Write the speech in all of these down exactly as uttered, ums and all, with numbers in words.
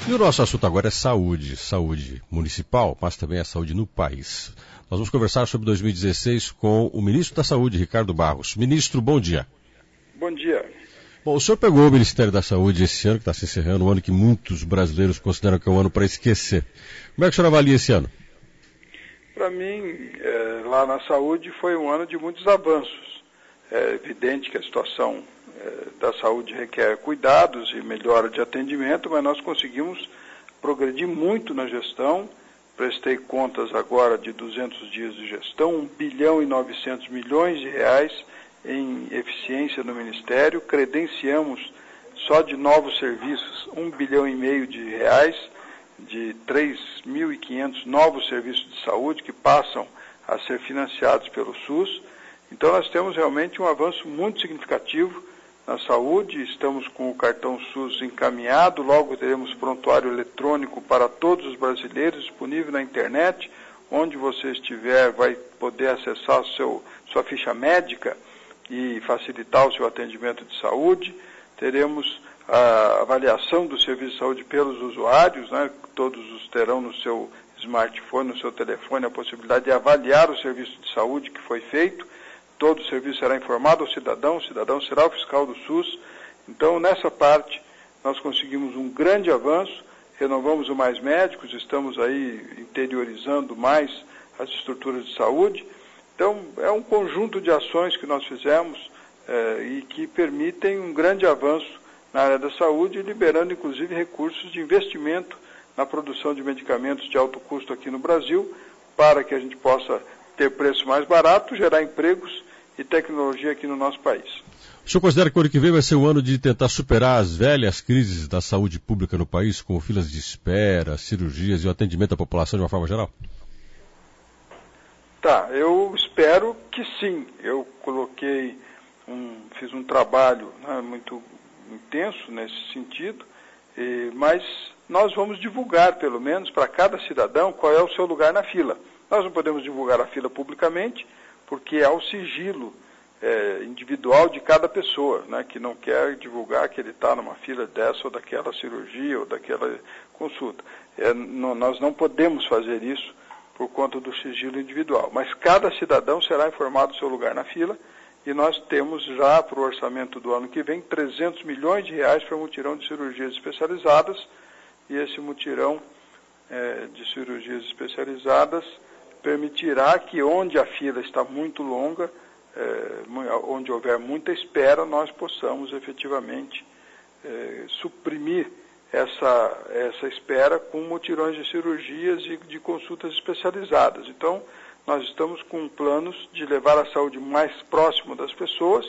E o nosso assunto agora é saúde, saúde municipal, mas também a saúde no país. Nós vamos conversar sobre dois mil e dezesseis com o ministro da Saúde, Ricardo Barros. Ministro, bom dia. Bom dia. Bom, o senhor pegou o Ministério da Saúde esse ano, que está se encerrando, um ano que muitos brasileiros consideram que é um ano para esquecer. Como é que o senhor avalia esse ano? Para mim, é, lá na saúde foi um ano de muitos avanços. É evidente que a situação é, da saúde requer cuidados e melhora de atendimento, mas nós conseguimos progredir muito na gestão. Prestei contas agora de duzentos dias de gestão, um bilhão e novecentos milhões de reais em eficiência no Ministério. Credenciamos só de novos serviços um bilhão e meio de reais, de três mil e quinhentos novos serviços de saúde que passam a ser financiados pelo SUS. Então nós temos realmente um avanço muito significativo na saúde. Estamos com o cartão SUS encaminhado, logo teremos prontuário eletrônico para todos os brasileiros, disponível na internet. Onde você estiver vai poder acessar o seu, sua ficha médica e facilitar o seu atendimento de saúde. Teremos a avaliação do serviço de saúde pelos usuários, né? Todos os terão no seu smartphone, no seu telefone, a possibilidade de avaliar o serviço de saúde que foi feito. Todo o serviço será informado ao cidadão, o cidadão será o fiscal do SUS. Então, nessa parte, nós conseguimos um grande avanço, renovamos o Mais Médicos, estamos aí interiorizando mais as estruturas de saúde. Então, é um conjunto de ações que nós fizemos eh, e que permitem um grande avanço na área da saúde, liberando inclusive recursos de investimento na produção de medicamentos de alto custo aqui no Brasil, para que a gente possa ter preço mais barato, gerar empregos e tecnologia aqui no nosso país. O senhor considera que o ano que vem vai ser um ano de tentar superar as velhas crises da saúde pública no país, como filas de espera, cirurgias e o atendimento da população de uma forma geral? Tá, eu espero que sim. Eu coloquei, um, fiz um trabalho, né, muito intenso nesse sentido, e, mas nós vamos divulgar, pelo menos, para cada cidadão qual é o seu lugar na fila. Nós não podemos divulgar a fila publicamente, porque há o sigilo é, individual de cada pessoa, né, que não quer divulgar que ele está numa fila dessa ou daquela cirurgia ou daquela consulta. É, não, nós não podemos fazer isso por conta do sigilo individual. Mas cada cidadão será informado do seu lugar na fila, e nós temos já para o orçamento do ano que vem trezentos milhões de reais para mutirão de cirurgias especializadas, e esse mutirão é, de cirurgias especializadas permitirá que onde a fila está muito longa, é, onde houver muita espera, nós possamos efetivamente é, suprimir essa, essa espera com mutirões de cirurgias e de consultas especializadas. Então, nós estamos com planos de levar a saúde mais próximo das pessoas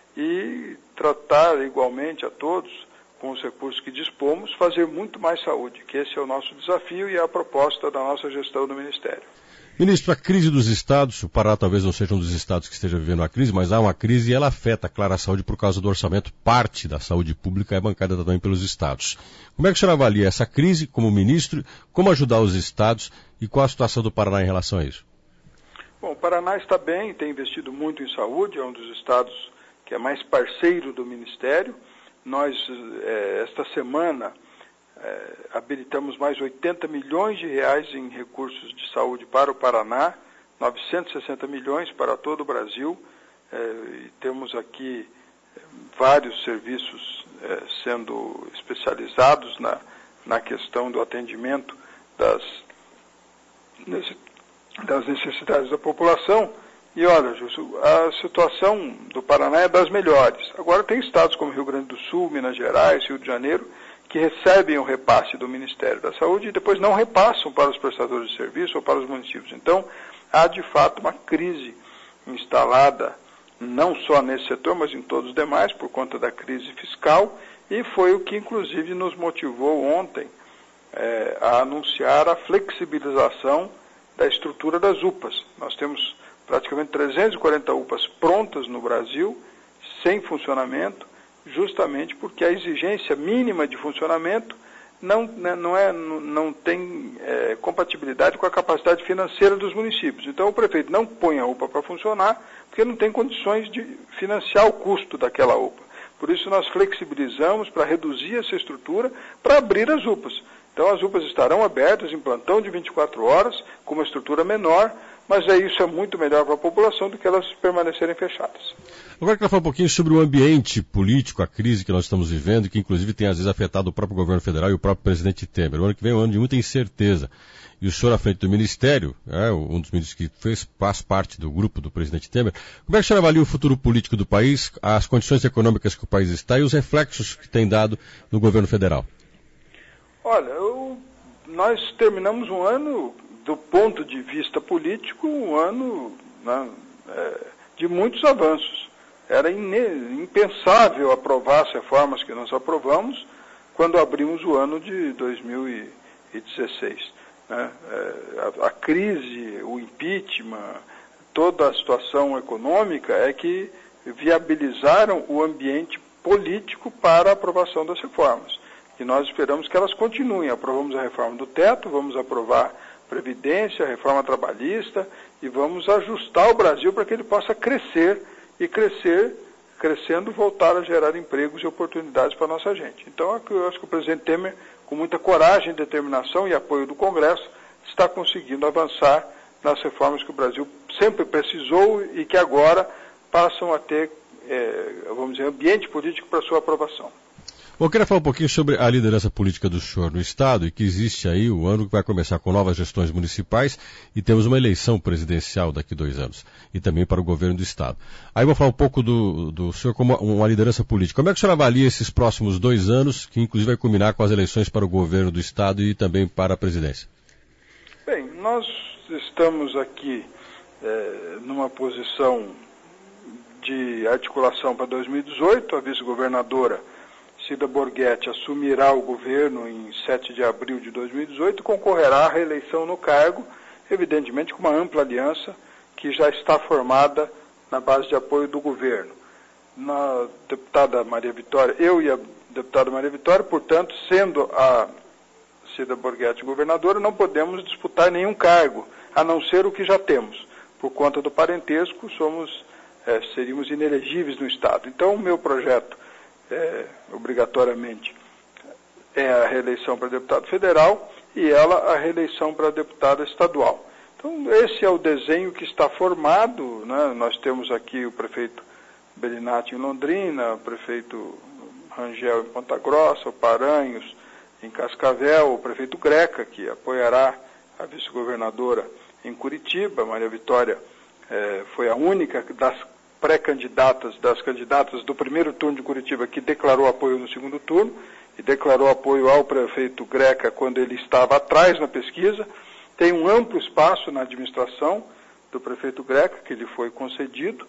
e tratar igualmente a todos, com os recursos que dispomos, fazer muito mais saúde, que esse é o nosso desafio e é a proposta da nossa gestão do Ministério. Ministro, a crise dos estados, o Pará talvez não seja um dos estados que esteja vivendo a crise, mas há uma crise e ela afeta, claro, a saúde por causa do orçamento. Parte da saúde pública é bancada também pelos estados. Como é que o senhor avalia essa crise como ministro, como ajudar os estados e qual a situação do Paraná em relação a isso? Bom, o Paraná está bem, tem investido muito em saúde, é um dos estados que é mais parceiro do Ministério. Nós, eh, esta semana, eh, habilitamos mais oitenta milhões de reais em recursos de saúde para o Paraná, novecentos e sessenta milhões para todo o Brasil, eh, e temos aqui vários serviços eh, sendo especializados na, na questão do atendimento das necessidades das necessidades da população. E olha, Justo, a situação do Paraná é das melhores. Agora tem estados como Rio Grande do Sul, Minas Gerais, Rio de Janeiro, que recebem o repasse do Ministério da Saúde e depois não repassam para os prestadores de serviço ou para os municípios. Então, há de fato uma crise instalada, não só nesse setor, mas em todos os demais, por conta da crise fiscal, e foi o que inclusive nos motivou ontem é, a anunciar a flexibilização da estrutura das U P As. Nós temos praticamente trezentas e quarenta U P As prontas no Brasil, sem funcionamento, justamente porque a exigência mínima de funcionamento não, não, é, não tem é, compatibilidade com a capacidade financeira dos municípios. Então o prefeito não põe a U P A para funcionar, porque não tem condições de financiar o custo daquela U P A. Por isso nós flexibilizamos para reduzir essa estrutura, para abrir as U P As. Então as U P As estarão abertas em plantão de vinte e quatro horas, com uma estrutura menor, mas é isso é muito melhor para a população do que elas permanecerem fechadas. Agora eu quero falar um pouquinho sobre o ambiente político, a crise que nós estamos vivendo, que inclusive tem às vezes afetado o próprio governo federal e o próprio presidente Temer. O ano que vem é um ano de muita incerteza. E o senhor à frente do Ministério, é, um dos ministros que fez, faz parte do grupo do presidente Temer, como é que o senhor avalia o futuro político do país, as condições econômicas que o país está e os reflexos que tem dado no governo federal? Olha, eu, nós terminamos um ano, do ponto de vista político, um ano, né, é, de muitos avanços. Era ine, impensável aprovar as reformas que nós aprovamos quando abrimos o ano de dois mil e dezesseis. Né? A, a crise, o impeachment, toda a situação econômica é que viabilizaram o ambiente político para a aprovação das reformas. E nós esperamos que elas continuem. Aprovamos a reforma do teto, vamos aprovar a Previdência, a reforma trabalhista e vamos ajustar o Brasil para que ele possa crescer e crescer, crescendo, voltar a gerar empregos e oportunidades para a nossa gente. Então, eu acho que o presidente Temer, com muita coragem, determinação e apoio do Congresso, está conseguindo avançar nas reformas que o Brasil sempre precisou e que agora passam a ter, é, vamos dizer, ambiente político para sua aprovação. Eu queria falar um pouquinho sobre a liderança política do senhor no Estado e que existe aí o ano que vai começar com novas gestões municipais e temos uma eleição presidencial daqui a dois anos e também para o governo do Estado. Aí eu vou falar um pouco do, do senhor como uma liderança política. Como é que o senhor avalia esses próximos dois anos, que inclusive vai culminar com as eleições para o governo do Estado e também para a presidência? Bem, nós estamos aqui é, numa posição de articulação para dois mil e dezoito, a vice-governadora Cida Borghetti assumirá o governo em sete de abril de dois mil e dezoito e concorrerá à reeleição no cargo, evidentemente com uma ampla aliança que já está formada na base de apoio do governo. Na deputada Maria Vitória, eu e a deputada Maria Vitória, portanto, sendo a Cida Borghetti governadora, não podemos disputar nenhum cargo, a não ser o que já temos. Por conta do parentesco, somos, é, seríamos inelegíveis no Estado. Então, o meu projeto É, obrigatoriamente é a reeleição para deputado federal e ela a reeleição para deputada estadual. Então, esse é o desenho que está formado, né? Nós temos aqui o prefeito Bellinati em Londrina, o prefeito Rangel em Ponta Grossa, o Paranhos em Cascavel, o prefeito Greca, que apoiará a vice-governadora em Curitiba. Maria Vitória é, foi a única das pré-candidatas, das candidatas do primeiro turno de Curitiba que declarou apoio no segundo turno e declarou apoio ao prefeito Greca quando ele estava atrás na pesquisa. Tem um amplo espaço na administração do prefeito Greca, que lhe foi concedido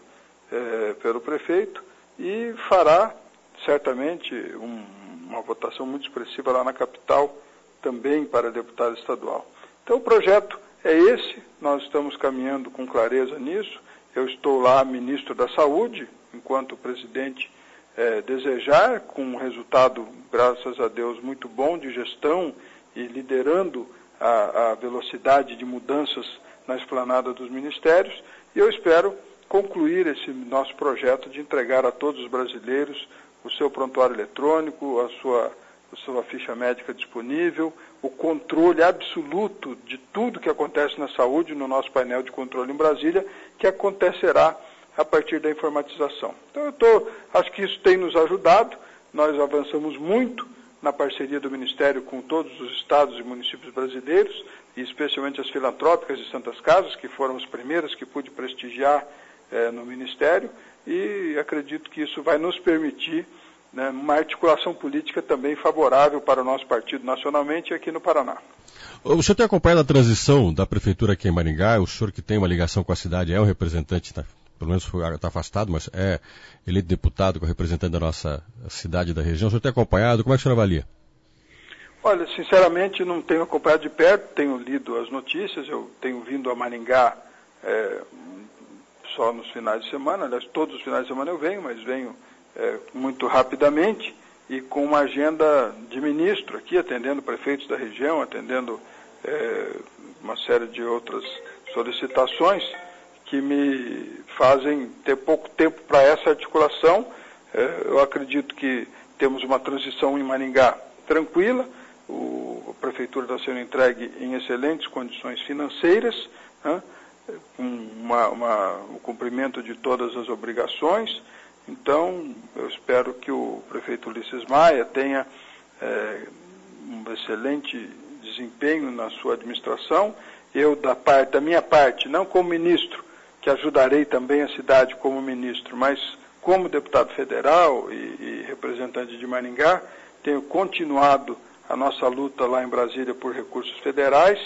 é, pelo prefeito, e fará certamente um, uma votação muito expressiva lá na capital, também para deputado estadual. Então o projeto é esse, nós estamos caminhando com clareza nisso. Eu estou lá, ministro da Saúde, enquanto o presidente eh, desejar, com um resultado, graças a Deus, muito bom de gestão e liderando a, a velocidade de mudanças na esplanada dos ministérios. E eu espero concluir esse nosso projeto de entregar a todos os brasileiros o seu prontuário eletrônico, a sua, a sua ficha médica disponível, o controle absoluto de tudo que acontece na saúde no nosso painel de controle em Brasília, que acontecerá a partir da informatização. Então, eu tô, acho que isso tem nos ajudado, nós avançamos muito na parceria do Ministério com todos os estados e municípios brasileiros, e especialmente as filantrópicas e santas casas, que foram as primeiras que pude prestigiar eh, no Ministério, e acredito que isso vai nos permitir, né, uma articulação política também favorável para o nosso partido nacionalmente e aqui no Paraná. O senhor tem acompanhado a transição da prefeitura aqui em Maringá? O senhor que tem uma ligação com a cidade, é um representante, tá, pelo menos está afastado, mas é eleito deputado como representante da nossa cidade e da região. O senhor tem acompanhado? Como é que o senhor avalia? Olha, sinceramente não tenho acompanhado de perto, tenho lido as notícias, eu tenho vindo a Maringá é, só nos finais de semana, aliás, todos os finais de semana eu venho, mas venho É, muito rapidamente e com uma agenda de ministro aqui, atendendo prefeitos da região, atendendo é, uma série de outras solicitações que me fazem ter pouco tempo para essa articulação. É, eu acredito que temos uma transição em Maringá tranquila, o, o prefeitura está sendo entregue em excelentes condições financeiras, né, com uma, uma, o cumprimento de todas as obrigações. Então, eu espero que o prefeito Ulisses Maia tenha é, um excelente desempenho na sua administração. Eu, da, parte, da minha parte, não como ministro, que ajudarei também a cidade como ministro, mas como deputado federal e, e representante de Maringá, tenho continuado a nossa luta lá em Brasília por recursos federais.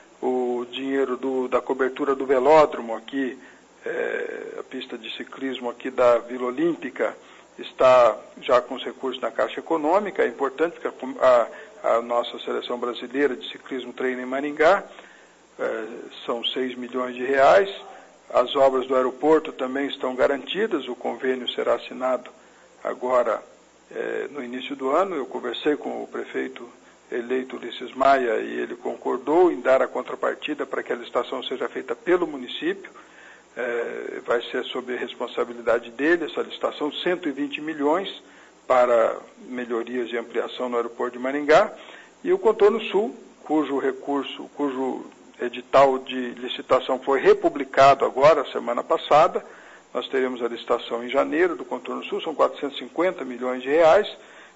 O dinheiro do, da cobertura do velódromo aqui, é, a pista de ciclismo aqui da Vila Olímpica, está já com os recursos na Caixa Econômica. É importante porque a, a nossa seleção brasileira de ciclismo treina em Maringá, é, são seis milhões de reais. As obras do aeroporto também estão garantidas, o convênio será assinado agora é, no início do ano. Eu conversei com o prefeito eleito Ulisses Maia e ele concordou em dar a contrapartida para que a licitação seja feita pelo município. É, vai ser sob a responsabilidade dele essa licitação, cento e vinte milhões para melhorias e ampliação no aeroporto de Maringá, e o Contorno Sul, cujo recurso, cujo edital de licitação foi republicado agora, semana passada. Nós teremos a licitação em janeiro do Contorno Sul, são quatrocentos e cinquenta milhões de reais.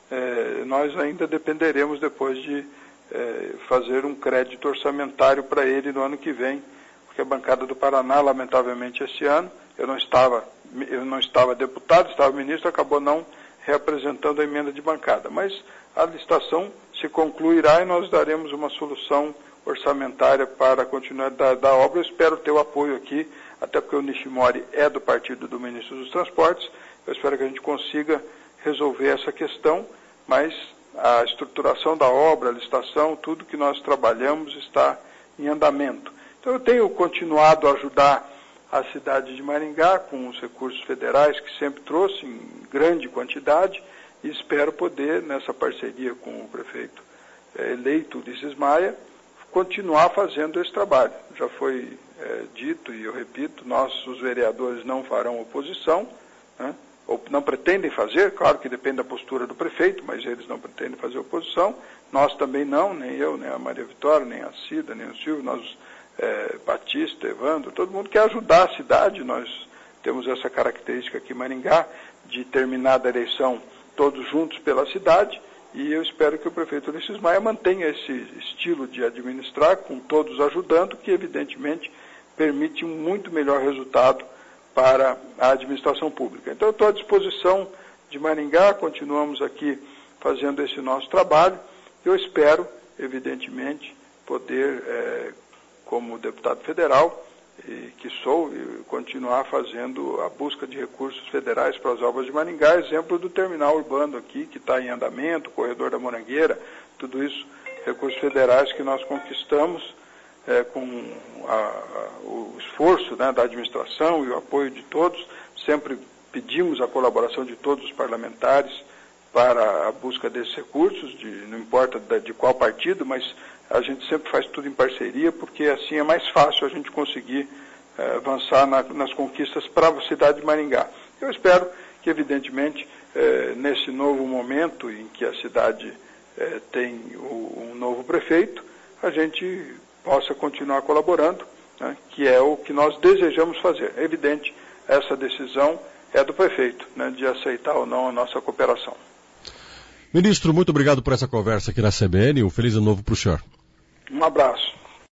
É, nós ainda dependeremos depois de é, fazer um crédito orçamentário para ele no ano que vem, porque a bancada do Paraná, lamentavelmente, esse ano, eu não estava, eu não estava deputado, estava ministro, acabou não reapresentando a emenda de bancada. Mas a licitação se concluirá e nós daremos uma solução orçamentária para a continuidade da, da obra. Eu espero ter o apoio aqui, até porque o Nishimori é do partido do ministro dos Transportes. Eu espero que a gente consiga resolver essa questão, mas a estruturação da obra, a licitação, tudo que nós trabalhamos está em andamento. Então eu tenho continuado a ajudar a cidade de Maringá com os recursos federais que sempre trouxe em grande quantidade e espero poder, nessa parceria com o prefeito é, eleito Ulisses Maia, continuar fazendo esse trabalho. Já foi é, dito e eu repito, nós, os vereadores, não farão oposição, né? Ou não pretendem fazer, claro que depende da postura do prefeito, mas eles não pretendem fazer oposição. Nós também não, nem eu, nem a Maria Vitória, nem a Cida, nem o Silvio, nós, é, Batista, Evandro, todo mundo quer ajudar a cidade. Nós temos essa característica aqui em Maringá, de terminar a eleição todos juntos pela cidade, e eu espero que o prefeito Ulisses Maia mantenha esse estilo de administrar, com todos ajudando, que evidentemente permite um muito melhor resultado para a administração pública. Então eu estou à disposição de Maringá, continuamos aqui fazendo esse nosso trabalho. Eu espero, evidentemente, poder, é, como deputado federal, e que sou, e continuar fazendo a busca de recursos federais para as obras de Maringá, exemplo do terminal urbano aqui, que está em andamento, corredor da Morangueira, tudo isso, recursos federais que nós conquistamos é, com a, a, o esforço, né, da administração e o apoio de todos. Sempre pedimos a colaboração de todos os parlamentares para a busca desses recursos, de, não importa de, de qual partido, mas a gente sempre faz tudo em parceria, porque assim é mais fácil a gente conseguir eh, avançar na, nas conquistas para a cidade de Maringá. Eu espero que, evidentemente, eh, nesse novo momento em que a cidade eh, tem o, um novo prefeito, a gente possa continuar colaborando, né, que é o que nós desejamos fazer. É evidente, essa decisão é do prefeito, né, de aceitar ou não a nossa cooperação. Ministro, muito obrigado por essa conversa aqui na C B N. Um feliz ano novo para o senhor. Um abraço.